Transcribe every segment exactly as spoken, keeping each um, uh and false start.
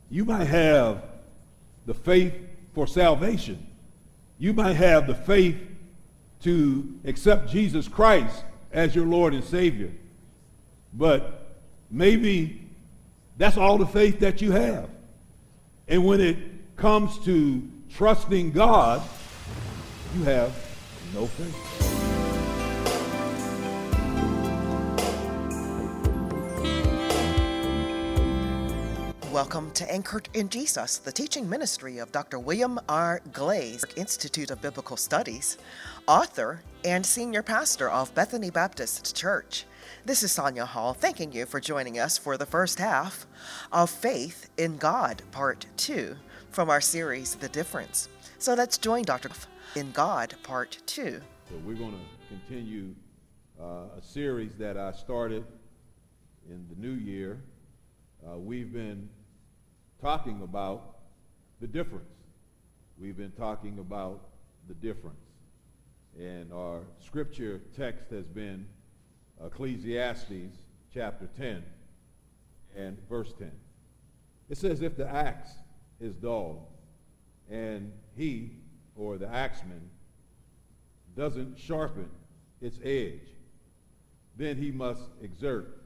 You might have the faith for salvation. You might have the faith to accept Jesus Christ as your Lord and Savior. But maybe that's all the faith that you have. And when it comes to trusting God, you have no faith. Welcome to Anchored in Jesus, the teaching ministry of Doctor William R. Glaze, Institute of Biblical Studies, author and senior pastor of Bethany Baptist Church. This is Sonia Hall, thanking you for joining us for the first half of Faith in God, Part two, from our series, The Difference. So let's join Doctor in God, Part two. So we're going to continue uh, a series that I started in the new year. Uh, we've been talking about the difference. We've been talking about the difference. And our scripture text has been Ecclesiastes chapter ten and verse ten. It says, if the axe is dull and he, or the axeman, doesn't sharpen its edge, then he must exert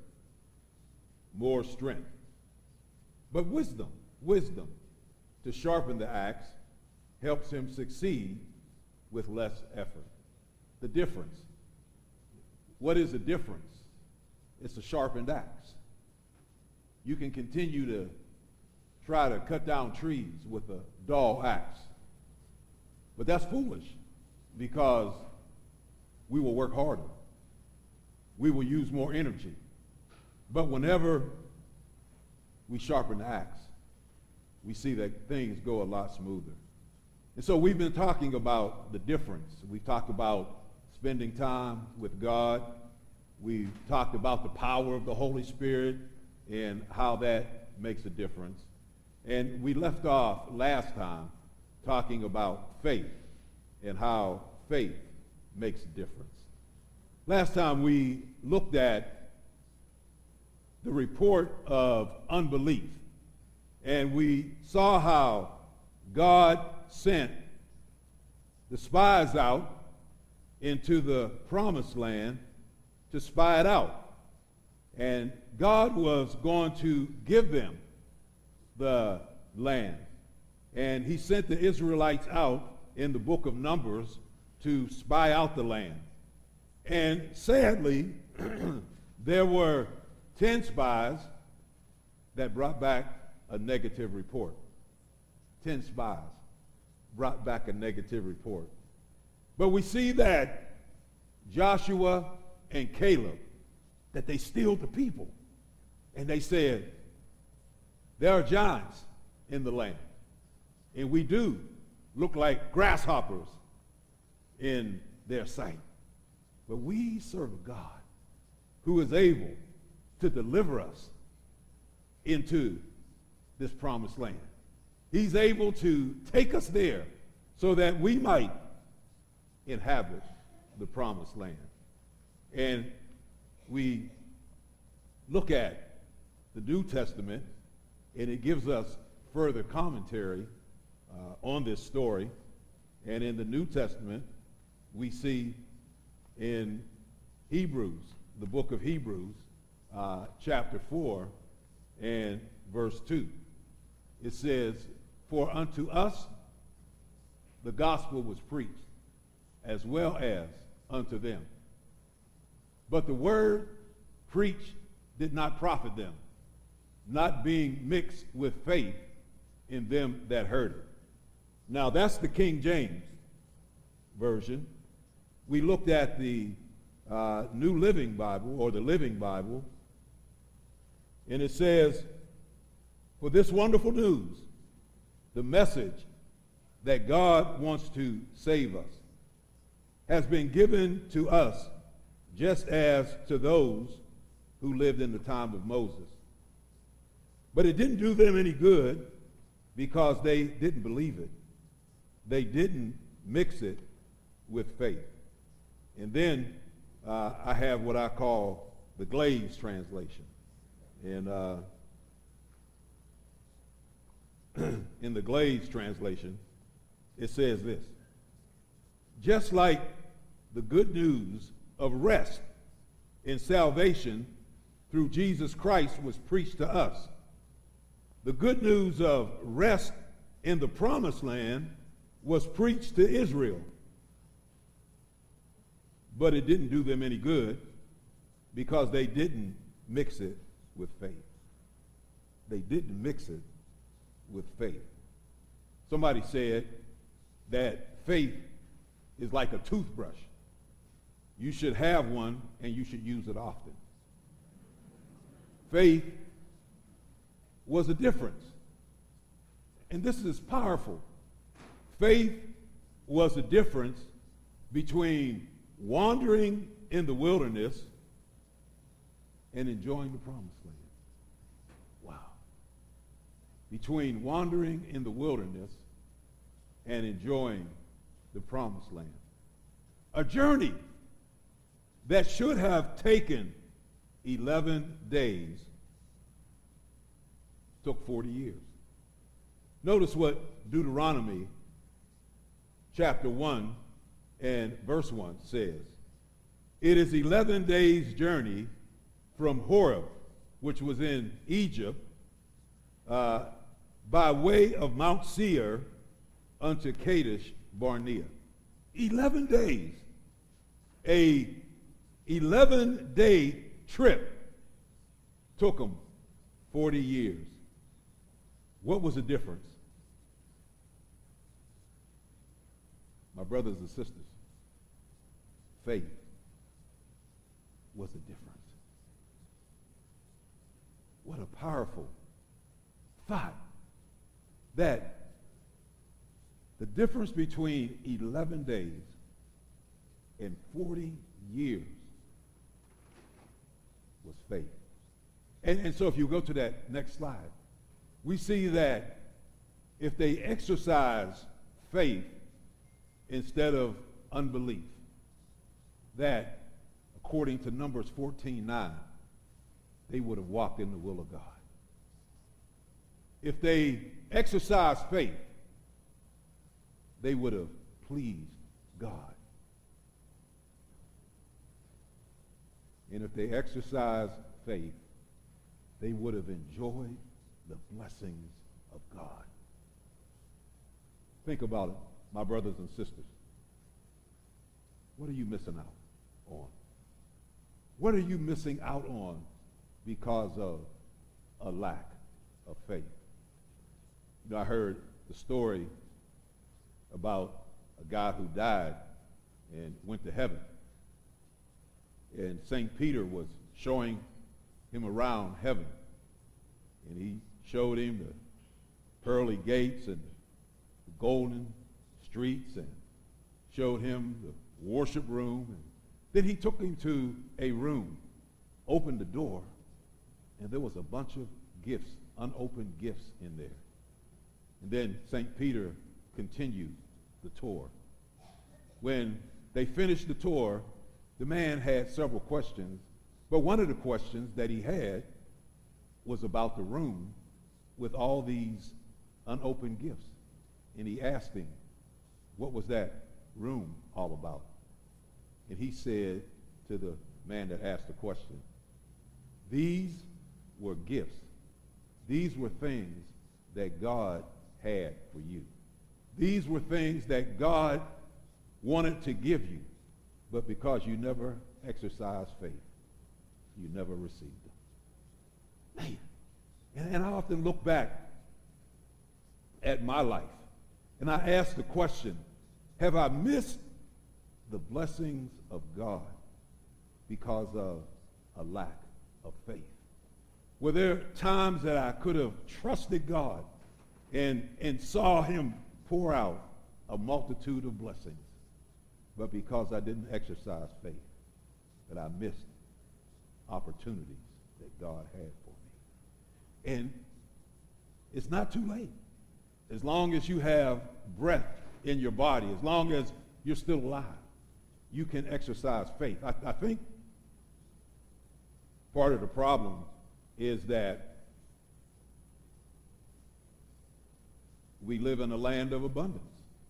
more strength. But wisdom, wisdom to sharpen the axe helps him succeed with less effort. The difference. What is the difference? It's a sharpened axe. You can continue to try to cut down trees with a dull axe. But that's foolish, because we will work harder. We will use more energy. But whenever we sharpen the axe, we see that things go a lot smoother. And so we've been talking about the difference. We've talked about spending time with God. We've talked about the power of the Holy Spirit and how that makes a difference. And we left off last time talking about faith and how faith makes a difference. Last time we looked at the report of unbelief, and we saw how God sent the spies out into the promised land to spy it out. And God was going to give them the land. And he sent the Israelites out in the book of Numbers to spy out the land. And sadly, there were ten spies that brought back a negative report. Ten spies brought back a negative report. But we see that Joshua and Caleb, that they steal the people. And they said, there are giants in the land. And we do look like grasshoppers in their sight. But we serve a God who is able to deliver us into this promised land. He's able to take us there so that we might inhabit the promised land. And we look at the New Testament, and it gives us further commentary uh, on this story. And in the New Testament, we see in Hebrews, the book of Hebrews, uh, chapter four and verse two, it says, for unto us the gospel was preached, as well as unto them. But the word preached did not profit them, not being mixed with faith in them that heard it. Now that's the King James Version. We looked at the uh, New Living Bible, or the Living Bible, and it says, for this wonderful news, the message that God wants to save us, has been given to us just as to those who lived in the time of Moses. But it didn't do them any good because they didn't believe it. They didn't mix it with faith. And then uh, I have what I call the Glaze translation. And uh, in the Glaze translation, it says this: just like the good news of rest in salvation through Jesus Christ was preached to us, the good news of rest in the promised land was preached to Israel. But it didn't do them any good because they didn't mix it with faith. They didn't mix it with faith. Somebody said that faith is like a toothbrush. You should have one and you should use it often. Faith was a difference. And this is powerful. Faith was a difference between wandering in the wilderness and enjoying the promised land. Wow. Between wandering in the wilderness and enjoying the promised land. A journey that should have taken eleven days took forty years. Notice what Deuteronomy chapter one and verse one says. It is eleven days' journey from Horeb, which was in Egypt, uh, by way of Mount Seir unto Kadesh Barnea. Eleven days. A eleven-day trip took them forty years. What was the difference? My brothers and sisters, faith was the difference. What a powerful thought, that the difference between eleven days and forty years was faith. And, and so if you go to that next slide, we see that if they exercise faith instead of unbelief, that according to Numbers fourteen nine, they would have walked in the will of God. If they exercised faith, they would have pleased God. And if they exercised faith, they would have enjoyed the blessings of God. Think about it, my brothers and sisters. What are you missing out on? What are you missing out on because of a lack of faith? You know, I heard the story about a guy who died and went to heaven. And Saint Peter was showing him around heaven. And he showed him the pearly gates and the golden streets and showed him the worship room. And then he took him to a room, opened the door, and there was a bunch of gifts, unopened gifts in there. And then Saint Peter continued the tour. When they finished the tour, the man had several questions, but one of the questions that he had was about the room with all these unopened gifts. And he asked him, what was that room all about? And he said to the man that asked the question, these were gifts. These were things that God had for you. These were things that God wanted to give you, but because you never exercised faith, you never received them. Man, and, and I often look back at my life, and I ask the question, have I missed the blessings of God because of a lack of faith? Were there times that I could have trusted God and, and saw him pour out a multitude of blessings, but because I didn't exercise faith, that I missed opportunities that God had for me? And it's not too late. As long as you have breath in your body, as long as you're still alive, you can exercise faith. I, I think part of the problem is that we live in a land of abundance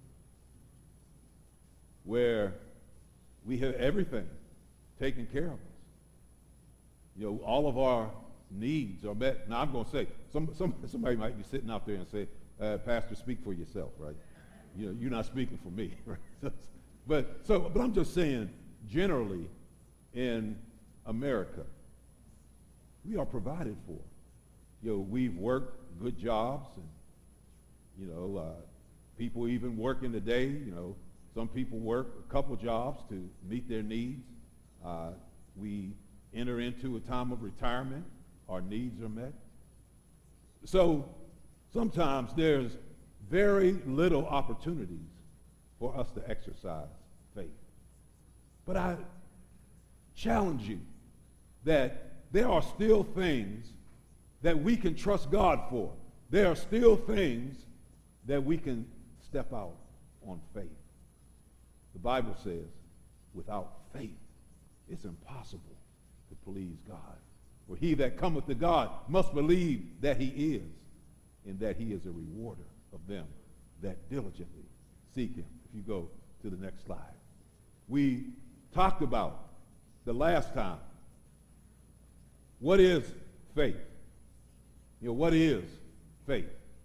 where we have everything taken care of us. You know, all of our needs are met. Now, I'm going to say, some, some, somebody might be sitting out there and say, uh, Pastor, speak for yourself, right? You know, you're not speaking for me, right? but, so, but I'm just saying, generally, in America, we are provided for. You know, we've worked good jobs, and, you know, uh, people even working today, you know, some people work a couple jobs to meet their needs. Uh, we enter into a time of retirement. Our needs are met. So sometimes there's very little opportunities for us to exercise faith. But I challenge you that there are still things that we can trust God for. There are still things that we can step out on faith. The Bible says, without faith, it's impossible to please God. For he that cometh to God must believe that he is, and that he is a rewarder of them that diligently seek him. If you go to the next slide. We talked about the last time, what is faith? You know, what is faith?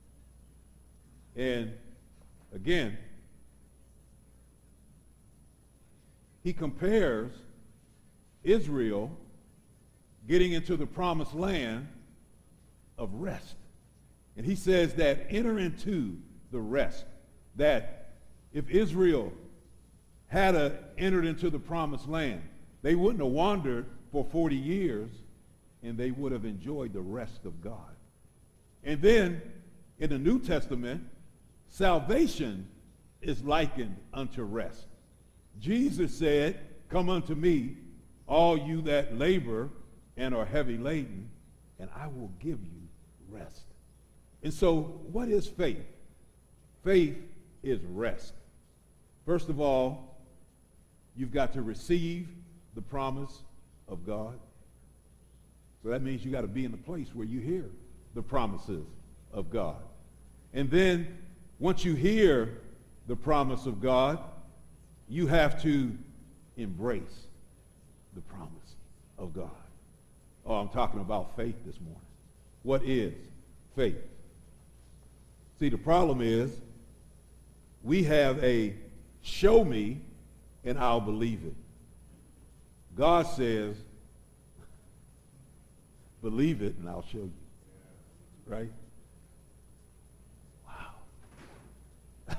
And again, he compares Israel getting into the promised land of rest. And he says that enter into the rest. That if Israel had a, entered into the promised land, they wouldn't have wandered for forty years, and they would have enjoyed the rest of God. And then in the New Testament, salvation is likened unto rest. Jesus said, come unto me, all you that labor and are heavy laden, and I will give you rest. And so what is faith? Faith is rest. First of all, you've got to receive the promise of God. So that means you got to be in the place where you hear the promises of God. And then once you hear the promise of God, you have to embrace the promise of God. Oh, I'm talking about faith this morning. What is faith? See, the problem is we have a show me and I'll believe it. God says, believe it and I'll show you. Right? Wow.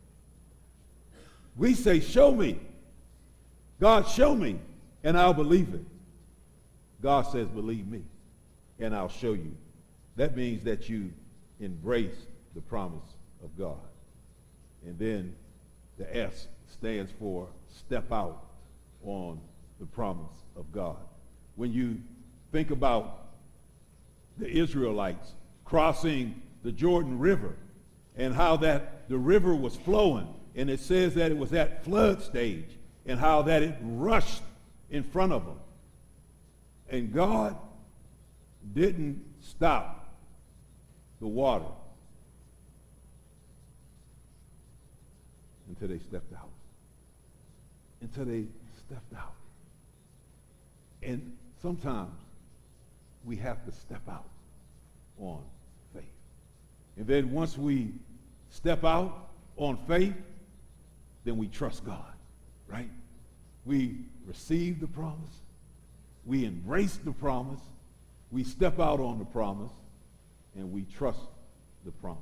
We say, show me. God, show me and I'll believe it. God says, believe me and I'll show you. That means that you embrace the promise of God. And then the S stands for step out on the promise of God. When you think about the Israelites crossing the Jordan River and how that the river was flowing, and it says that it was at flood stage, and how that it rushed in front of them. And God didn't stop the water until they stepped out. Until they stepped out. And sometimes we have to step out on faith. And then once we step out on faith, then we trust God, right? We receive the promise. We embrace the promise. We step out on the promise, and we trust the promise.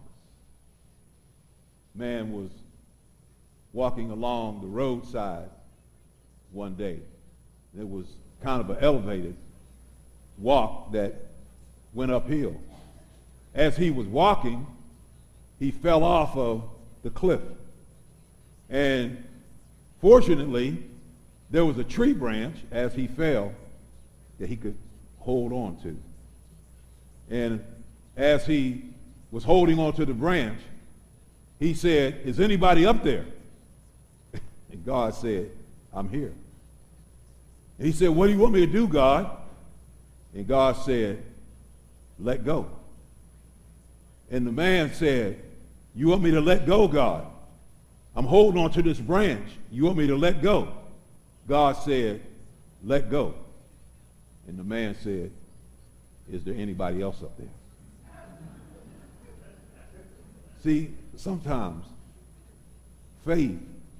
Man was walking along the roadside one day. It was kind of an elevated walk that went uphill. As he was walking, he fell off of the cliff. And fortunately, there was a tree branch as he fell that he could hold on to. And as he was holding on to the branch, he said, is anybody up there? And God said, I'm here. And he said, what do you want me to do, God? And God said, let go. And the man said, You want me to let go, God? I'm holding on to this branch. You want me to let go? God said, let go. And the man said, is there anybody else up there? See, sometimes faith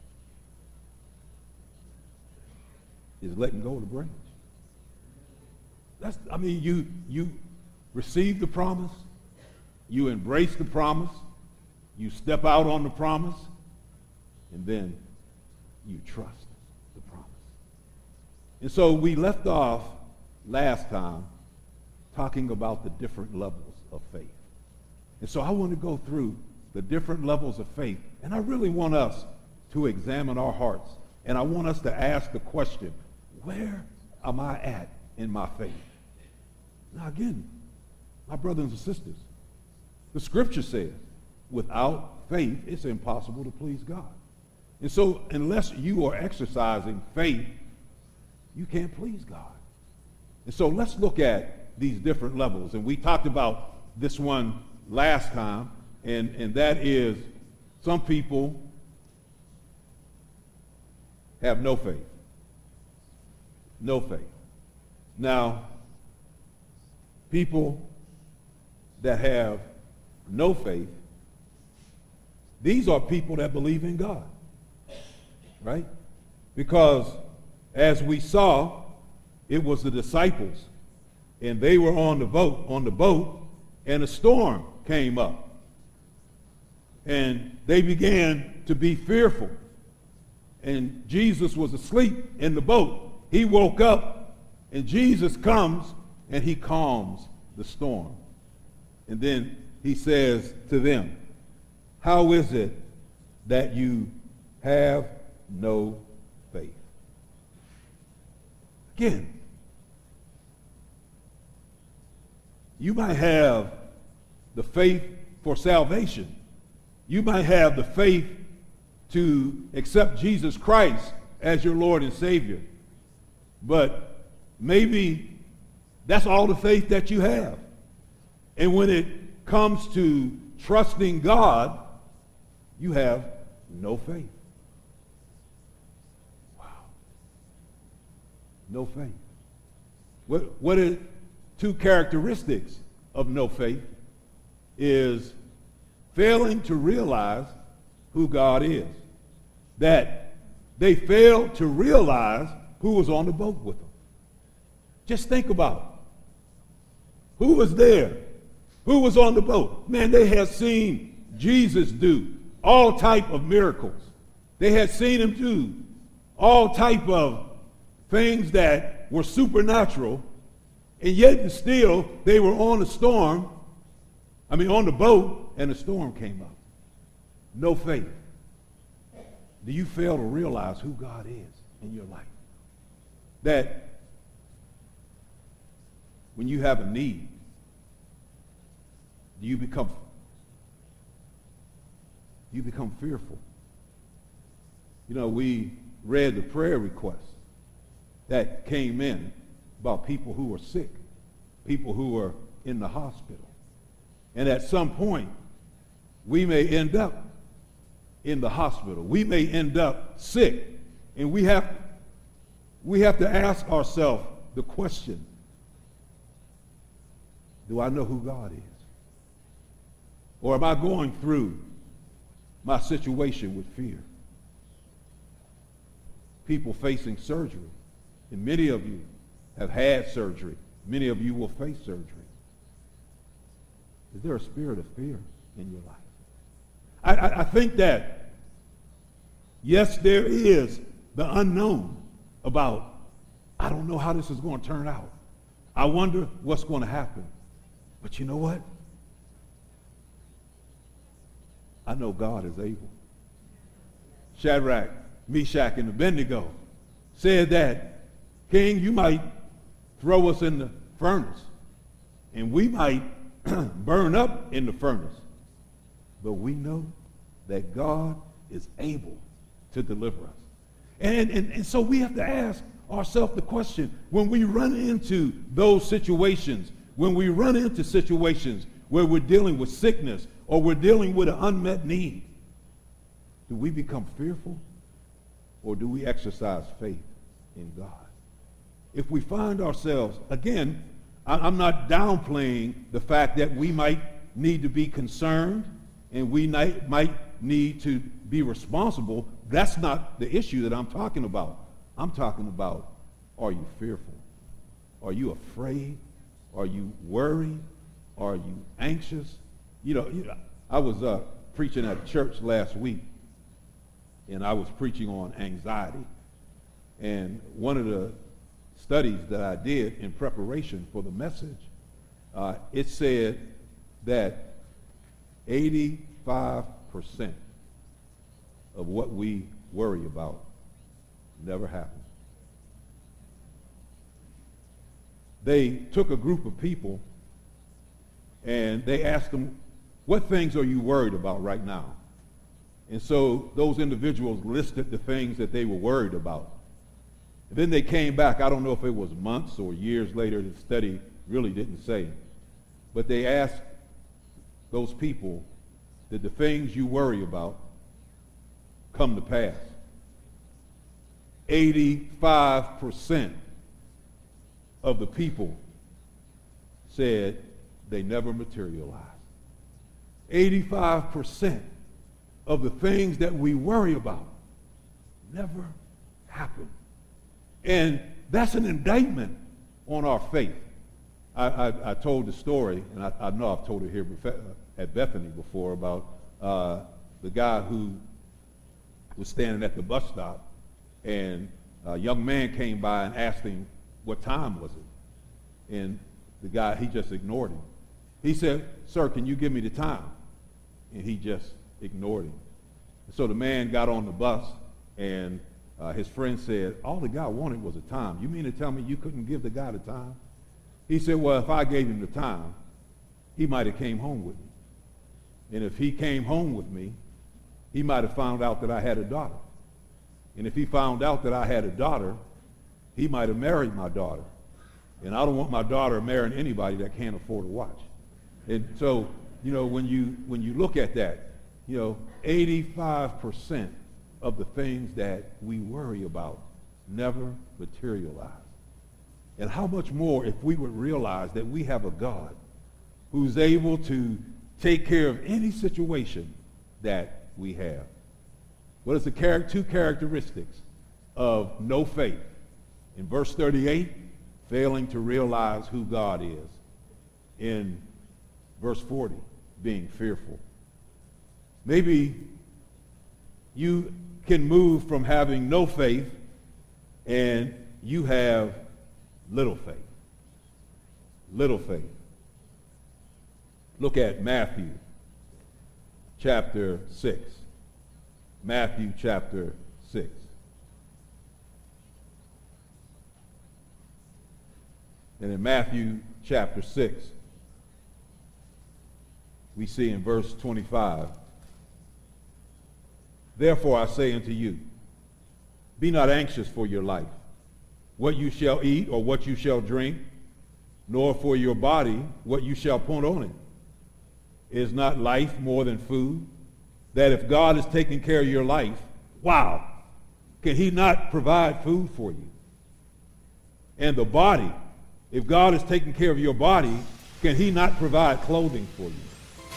is letting go of the branch. That's, I mean, you, you receive the promise, you embrace the promise, you step out on the promise, and then you trust the promise. And so we left off last time talking about the different levels of faith. And so I want to go through the different levels of faith, and I really want us to examine our hearts, and I want us to ask the question, where am I at in my faith? Now again, my brothers and sisters, the scripture says, without faith, it's impossible to please God. And so unless you are exercising faith, you can't please God. And so let's look at these different levels. And we talked about this one last time, and, and that is some people have no faith. No faith. Now, people that have no faith, these are people that believe in God, right? Because as we saw, it was the disciples, and they were on the boat, on the boat, and a storm came up. And they began to be fearful. And Jesus was asleep in the boat. He woke up, and Jesus comes, and he calms the storm. And then he says to them, how is it that you have no faith? Again, you might have the faith for salvation. You might have the faith to accept Jesus Christ as your Lord and Savior. But maybe that's all the faith that you have. And when it comes to trusting God, you have no faith. Wow. No faith. What, what are two characteristics of no faith? Is failing to realize who God is. That they failed to realize who was on the boat with them. Just think about it. Who was there? Who was on the boat? Man, they had seen Jesus do all type of miracles. They had seen him do all type of things that were supernatural, and yet and still they were on the storm, I mean on the boat, and the storm came up. No faith. Do you fail to realize who God is in your life? That when you have a need, do you become you become fearful? You know, we read the prayer requests that came in about people who were sick, people who were in the hospital. And at some point, we may end up in the hospital. We may end up sick. And we have, we have to ask ourselves the question, do I know who God is? Or am I going through my situation with fear? People facing surgery, and many of you have had surgery. Many of you will face surgery. Is there a spirit of fear in your life? I, I, I think that, yes, there is the unknown about, I don't know how this is going to turn out. I wonder what's going to happen. But you know what? I know God is able. Shadrach, Meshach, and Abednego said that, King, you might throw us in the furnace, and we might burn up in the furnace. But we know that God is able to deliver us. And, and, and so we have to ask ourselves the question, when we run into those situations, when we run into situations where we're dealing with sickness or we're dealing with an unmet need, do we become fearful, or do we exercise faith in God? If we find ourselves, again, I'm not downplaying the fact that we might need to be concerned and we might need to be responsible. That's not the issue that I'm talking about. I'm talking about, are you fearful? Are you afraid? Are you worried? Are you anxious? You know, you know I was uh, preaching at church last week, and I was preaching on anxiety. And one of the studies that I did in preparation for the message, uh, it said that eighty-five percent of what we worry about never happens. They took a group of people and they asked them, what things are you worried about right now? And so those individuals listed the things that they were worried about. And then they came back, I don't know if it was months or years later, the study really didn't say, but they asked those people, did the things you worry about come to pass? eighty-five percent of the people said they never materialized. eighty-five percent of the things that we worry about never happen. And that's an indictment on our faith. I, I, I told the story, and I, I know I've told it here at Bethany before, about uh, the guy who was standing at the bus stop, and a young man came by and asked him, what time was it? And the guy, he just ignored him. He said, sir, can you give me the time? And he just ignored him. So the man got on the bus, and uh, his friend said, all the guy wanted was a time. You mean to tell me you couldn't give the guy the time? He said, well, if I gave him the time, he might have came home with me. And if he came home with me, he might have found out that I had a daughter. And if he found out that I had a daughter, he might have married my daughter. And I don't want my daughter marrying anybody that can't afford a watch. And so, you know, when you when you look at that, you know, eighty-five percent of the things that we worry about never materialize. And how much more if we would realize that we have a God who's able to take care of any situation that we have. What is the char- two characteristics of no faith? In verse thirty-eight, failing to realize who God is. In verse forty, being fearful. Maybe you can move from having no faith and you have little faith. Little faith. Look at Matthew chapter six. Matthew chapter six. And in Matthew chapter six, we see in verse twenty-five, therefore I say unto you, be not anxious for your life, what you shall eat or what you shall drink, nor for your body what you shall put on it. Is not life more than food? That if God is taking care of your life, wow, can he not provide food for you? And the body, if God is taking care of your body, can he not provide clothing for you?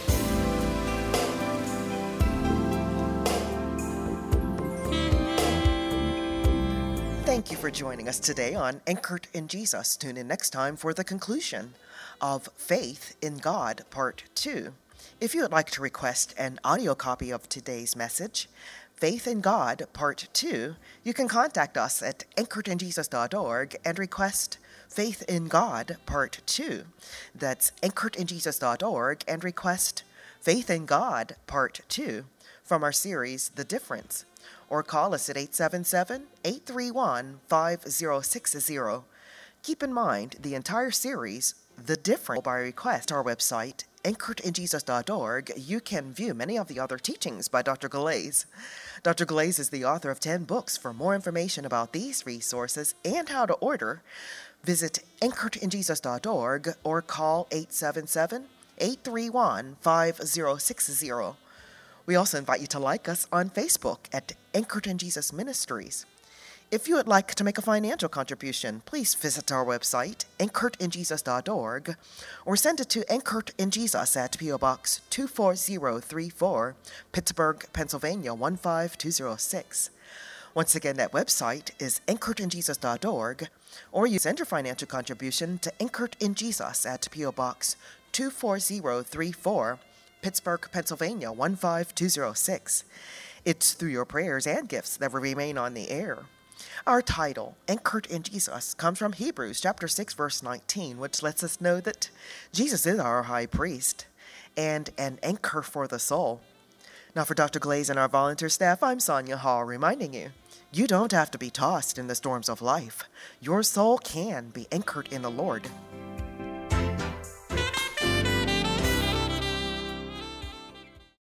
Thank you for joining us today on Anchored in Jesus. Tune in next time for the conclusion of Faith in God, Part two. If you would like to request an audio copy of today's message, Faith in God, Part two, you can contact us at anchored in jesus dot org and request Faith in God, Part two. That's anchored in jesus dot org and request Faith in God, Part two from our series, The Difference. Or call us at eight seven seven, eight three one, five zero six zero. Keep in mind, the entire series, The Difference, by request, our website, anchored in jesus dot org, you can view many of the other teachings by Doctor Galais. Doctor Galais is the author of ten books. For more information about these resources and how to order, visit anchored in jesus dot org or call eight seven seven, eight three one, five zero six zero. We also invite you to like us on Facebook at Anchored in Jesus Ministries. If you would like to make a financial contribution, please visit our website, anchored in jesus dot org, or send it to Anchored in Jesus at P O Box two four zero three four, Pittsburgh, Pennsylvania one five two zero six. Once again, that website is anchored in jesus dot org, or you send your financial contribution to Anchored in Jesus at P O Box two four zero three four, Pittsburgh, Pennsylvania one five two zero six. It's through your prayers and gifts that we remain on the air. Our title, Anchored in Jesus, comes from Hebrews chapter six, verse nineteen, which lets us know that Jesus is our high priest and an anchor for the soul. Now for Doctor Glaze and our volunteer staff, I'm Sonia Hall, reminding you, you don't have to be tossed in the storms of life. Your soul can be anchored in the Lord.